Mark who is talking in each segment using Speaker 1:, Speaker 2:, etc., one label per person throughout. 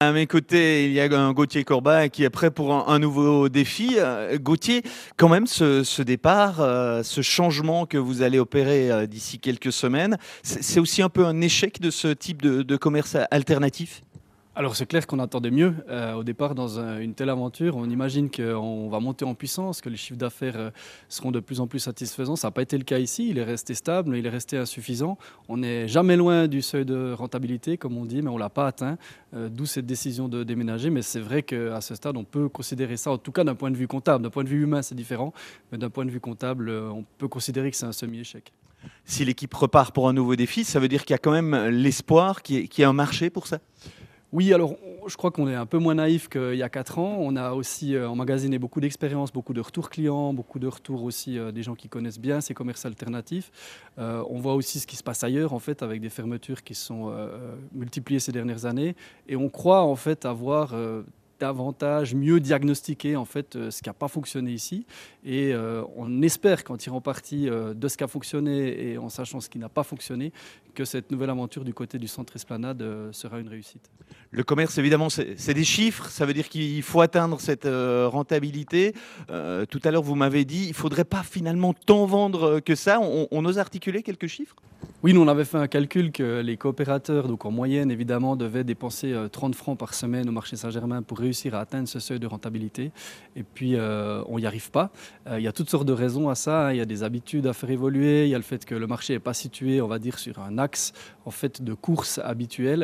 Speaker 1: À mes côtés, il y a un Gauthier Corbat qui est prêt pour un nouveau défi. Gauthier, quand même, ce départ, ce changement que vous allez opérer d'ici quelques semaines, c'est aussi un peu un échec de ce type de commerce alternatif?
Speaker 2: Alors c'est clair qu'on attendait mieux. Au départ, dans une telle aventure, on imagine qu'on va monter en puissance, que les chiffres d'affaires seront de plus en plus satisfaisants. Ça n'a pas été le cas ici. Il est resté stable, mais il est resté insuffisant. On n'est jamais loin du seuil de rentabilité, comme on dit, mais on ne l'a pas atteint. D'où cette décision de déménager. Mais c'est vrai qu'à ce stade, on peut considérer ça, en tout cas d'un point de vue comptable. D'un point de vue humain, c'est différent. Mais d'un point de vue comptable, on peut considérer que c'est un semi-échec.
Speaker 1: Si l'équipe repart pour un nouveau défi, ça veut dire qu'il y a quand même l'espoir qu'il y ait un marché pour ça?
Speaker 2: Oui, alors je crois qu'on est un peu moins naïf qu'il y a 4 ans. On a aussi emmagasiné beaucoup d'expériences, beaucoup de retours clients, beaucoup de retours aussi des gens qui connaissent bien ces commerces alternatifs. On voit aussi ce qui se passe ailleurs en fait avec des fermetures qui sont multipliées ces dernières années. Et on croit en fait avoir davantage, mieux diagnostiquer en fait ce qui n'a pas fonctionné ici. Et on espère qu'en tirant parti de ce qui a fonctionné et en sachant ce qui n'a pas fonctionné, que cette nouvelle aventure du côté du centre Esplanade sera une réussite.
Speaker 1: Le commerce, évidemment, c'est des chiffres. Ça veut dire qu'il faut atteindre cette rentabilité. Tout à l'heure, vous m'avez dit, il ne faudrait pas finalement tant vendre que ça. On ose articuler quelques chiffres?
Speaker 2: Oui, nous on avait fait un calcul que les coopérateurs, donc en moyenne évidemment, devaient dépenser 30 francs par semaine au marché Saint-Germain pour réussir à atteindre ce seuil de rentabilité. Et puis on n'y arrive pas. Il y a toutes sortes de raisons à ça, hein. Il y a des habitudes à faire évoluer, il y a le fait que le marché n'est pas situé, on va dire, sur un axe en fait de course habituel.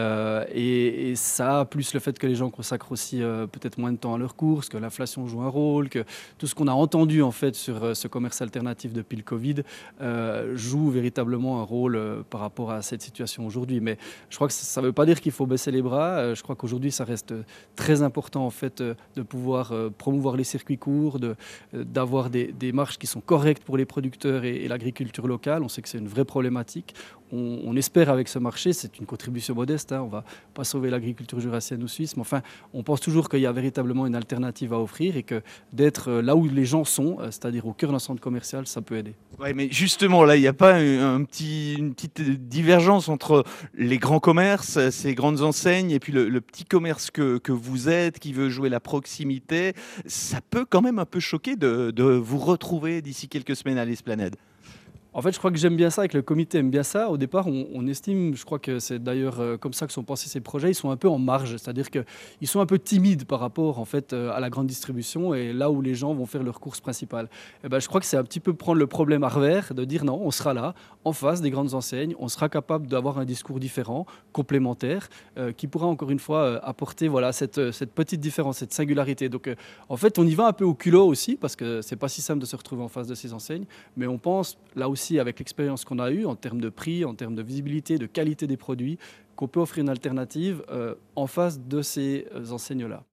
Speaker 2: Et ça, plus le fait que les gens consacrent aussi peut-être moins de temps à leurs courses, que l'inflation joue un rôle, que tout ce qu'on a entendu en fait sur ce commerce alternatif depuis le Covid joue véritablement un rôle par rapport à cette situation aujourd'hui. Mais je crois que ça ne veut pas dire qu'il faut baisser les bras. Je crois qu'aujourd'hui, ça reste très important en fait, de pouvoir promouvoir les circuits courts, d'avoir des marges qui sont correctes pour les producteurs et l'agriculture locale. On sait que c'est une vraie problématique. On espère avec ce marché, c'est une contribution modeste, hein, on ne va pas sauver l'agriculture jurassienne ou suisse, mais enfin, on pense toujours qu'il y a véritablement une alternative à offrir et que d'être là où les gens sont, c'est-à-dire au cœur d'un centre commercial, ça peut aider.
Speaker 1: Ouais, mais justement, là, il n'y a pas une petite divergence entre les grands commerces, ces grandes enseignes, et puis le petit commerce que vous êtes, qui veut jouer la proximité. Ça peut quand même un peu choquer de vous retrouver d'ici quelques semaines à l'Esplanade.
Speaker 2: En fait, je crois que j'aime bien ça et que le comité aime bien ça. Au départ, on estime, je crois que c'est d'ailleurs comme ça que sont pensés ces projets, ils sont un peu en marge, c'est-à-dire qu'ils sont un peu timides par rapport en fait, à la grande distribution et là où les gens vont faire leurs courses principales. Et ben, je crois que c'est un petit peu prendre le problème à revers, de dire non, on sera là, en face des grandes enseignes, on sera capable d'avoir un discours différent, complémentaire, qui pourra encore une fois apporter voilà, cette petite différence, cette singularité. Donc en fait, on y va un peu au culot aussi, parce que c'est pas si simple de se retrouver en face de ces enseignes, mais on pense là aussi avec l'expérience qu'on a eue en termes de prix, en termes de visibilité, de qualité des produits, qu'on peut offrir une alternative en face de ces enseignes-là.